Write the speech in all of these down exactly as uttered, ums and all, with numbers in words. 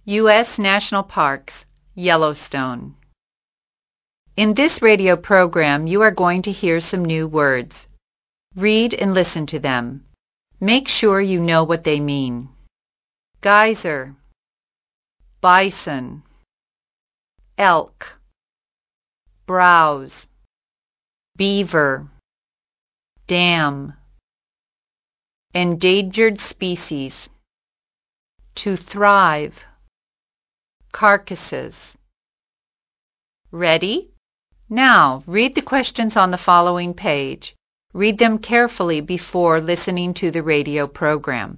U S National Parks, Yellowstone. In this radio program, you are going to hear some new words. Read and listen to them. Make sure you know what they mean. Geyser, bison, elk, browse, beaver, dam, endangered species, to thrive, carcasses. Ready? Now, read the questions on the following page. Read them carefully before listening to the radio program.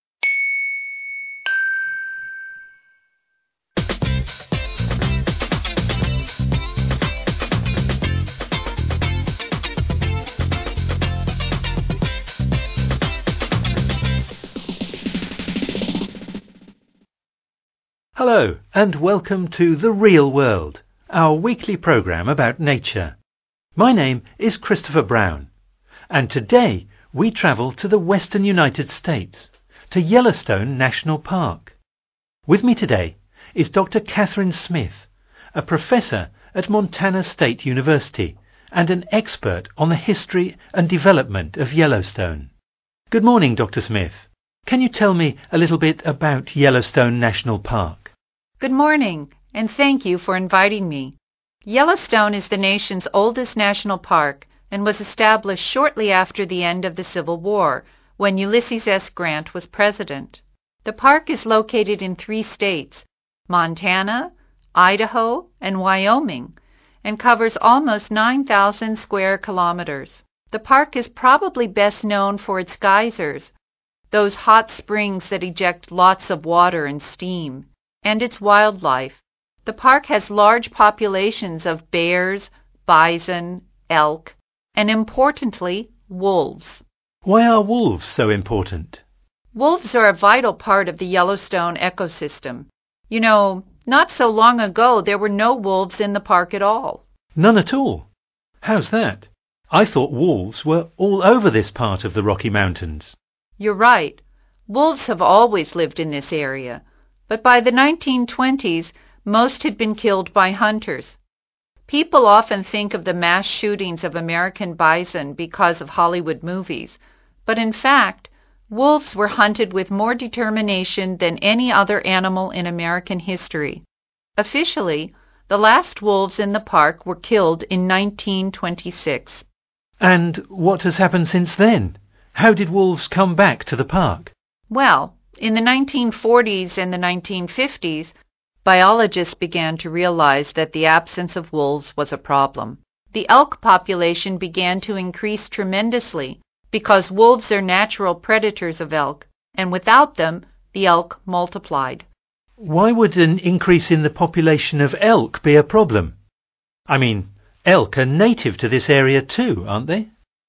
Hello, and welcome to The Real World, our weekly programme about nature. My name is Christopher Brown, and today we travel to the western United States, to Yellowstone National Park. With me today is Doctor Catherine Smith, a professor at Montana State University and an expert on the history and development of Yellowstone. Good morning, Doctor Smith. Can you tell me a little bit about Yellowstone National Park? Good morning, and thank you for inviting me. Yellowstone is the nation's oldest national park and was established shortly after the end of the Civil War, when Ulysses S. Grant was president. The park is located in three states, Montana, Idaho, and Wyoming, and covers almost nine thousand square kilometers. The park is probably best known for its geysers, those hot springs that eject lots of water and steam, and its wildlife. The park has large populations of bears, bison, elk, and importantly, wolves. Why are wolves so important? Wolves are a vital part of the Yellowstone ecosystem. You know, not so long ago there were no wolves in the park at all. None at all? How's that? I thought wolves were all over this part of the Rocky Mountains. You're right. Wolves have always lived in this area, but by the nineteen twenties, most had been killed by hunters. People often think of the mass shootings of American bison because of Hollywood movies, but in fact, wolves were hunted with more determination than any other animal in American history. Officially, the last wolves in the park were killed in nineteen twenty-six. And what has happened since then? How did wolves come back to the park? Well, in the nineteen forties and the nineteen fifties, biologists began to realize that the absence of wolves was a problem. The elk population began to increase tremendously because wolves are natural predators of elk, and without them, the elk multiplied. Why would an increase in the population of elk be a problem? I mean, elk are native to this area too, aren't they?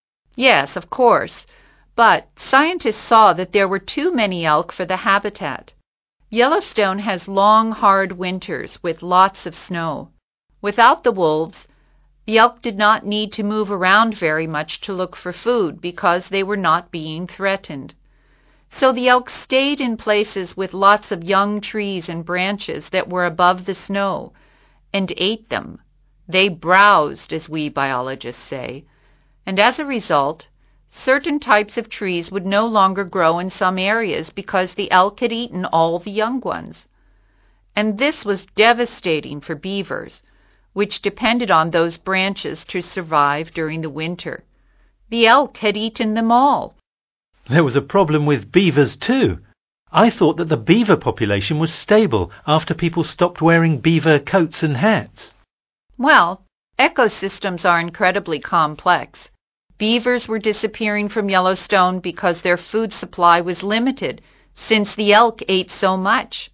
Yes, of course. But scientists saw that there were too many elk for the habitat. Yellowstone has long, hard winters with lots of snow. Without the wolves, the elk did not need to move around very much to look for food because they were not being threatened. So the elk stayed in places with lots of young trees and branches that were above the snow and ate them. They browsed, as we biologists say, and as a result, certain types of trees would no longer grow in some areas because the elk had eaten all the young ones. And this was devastating for beavers, which depended on those branches to survive during the winter. The elk had eaten them all. There was a problem with beavers too. I thought that the beaver population was stable after people stopped wearing beaver coats and hats. Well, ecosystems are incredibly complex. Beavers were disappearing from Yellowstone because their food supply was limited, since the elk ate so much.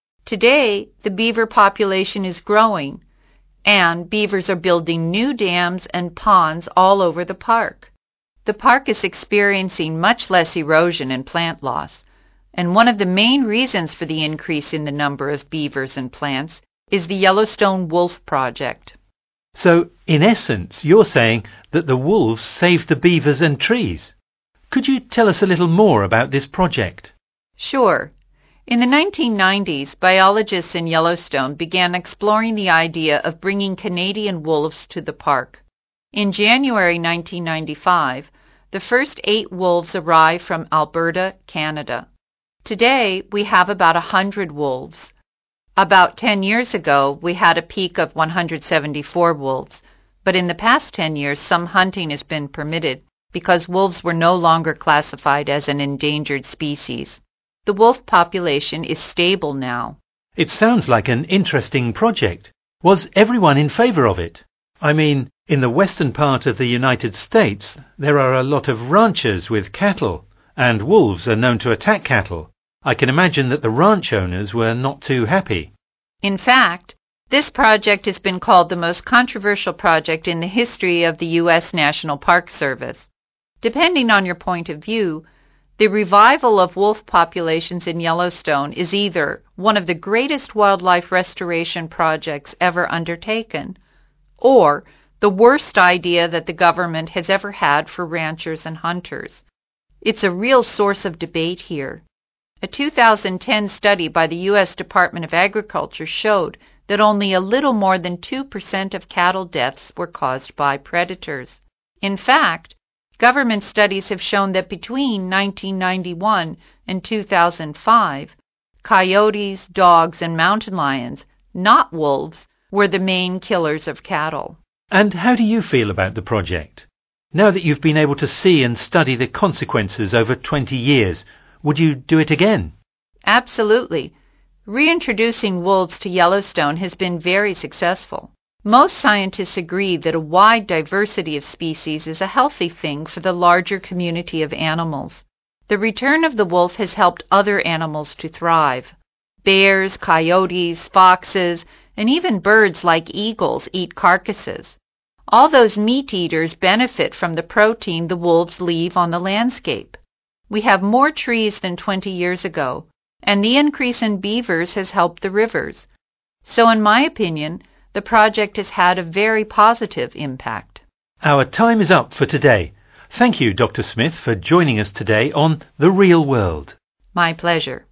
Today, the beaver population is growing, and beavers are building new dams and ponds all over the park. The park is experiencing much less erosion and plant loss, and one of the main reasons for the increase in the number of beavers and plants is the Yellowstone Wolf Project. So, in essence, you're saying that the wolves saved the beavers and trees. Could you tell us a little more about this project? Sure. In the nineteen nineties, biologists in Yellowstone began exploring the idea of bringing Canadian wolves to the park. In January nineteen ninety-five, the first eight wolves arrived from Alberta, Canada. Today, we have about one hundred wolves. About ten years ago, we had a peak of one hundred seventy-four wolves, but in the past ten years, some hunting has been permitted because wolves were no longer classified as an endangered species. The wolf population is stable now. It sounds like an interesting project. Was everyone in favour of it? I mean, in the western part of the United States, there are a lot of ranchers with cattle, and wolves are known to attack cattle. I can imagine that the ranch owners were not too happy. In fact, this project has been called the most controversial project in the history of the U S National Park Service. Depending on your point of view, the revival of wolf populations in Yellowstone is either one of the greatest wildlife restoration projects ever undertaken, or the worst idea that the government has ever had for ranchers and hunters. It's a real source of debate here. A two thousand ten study by the U S Department of Agriculture showed that only a little more than two percent of cattle deaths were caused by predators. In fact, government studies have shown that between nineteen ninety-one and two thousand five, coyotes, dogs, and mountain lions, not wolves, were the main killers of cattle. And how do you feel about the project? Now that you've been able to see and study the consequences over twenty years, would you do it again? Absolutely. Reintroducing wolves to Yellowstone has been very successful. Most scientists agree that a wide diversity of species is a healthy thing for the larger community of animals. The return of the wolf has helped other animals to thrive. Bears, coyotes, foxes, and even birds like eagles eat carcasses. All those meat eaters benefit from the protein the wolves leave on the landscape. We have more trees than twenty years ago, and the increase in beavers has helped the rivers. So in my opinion, the project has had a very positive impact. Our time is up for today. Thank you, Doctor Smith, for joining us today on The Real World. My pleasure.